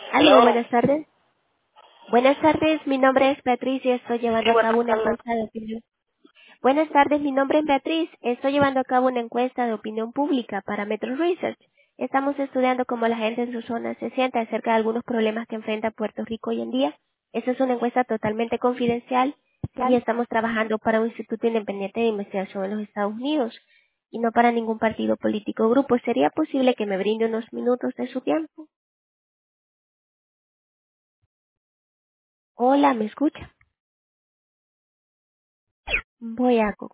Aló, Hello. buenas tardes. Buenas tardes, mi nombre es Beatriz y estoy Sí, llevando a cabo buenas una tardes. encuesta de opinión. Buenas tardes, mi nombre es Beatriz. Estoy llevando a cabo una encuesta de opinión pública para Metro Research. Estamos estudiando cómo la gente en su zona se siente acerca de algunos problemas que enfrenta Puerto Rico hoy en día. Esta es una encuesta totalmente confidencial y estamos trabajando para un instituto independiente de investigación en los Estados Unidos y no para ningún partido político o grupo. ¿Sería posible que me brinde unos minutos de su tiempo? Hola, ¿me escucha? Voy a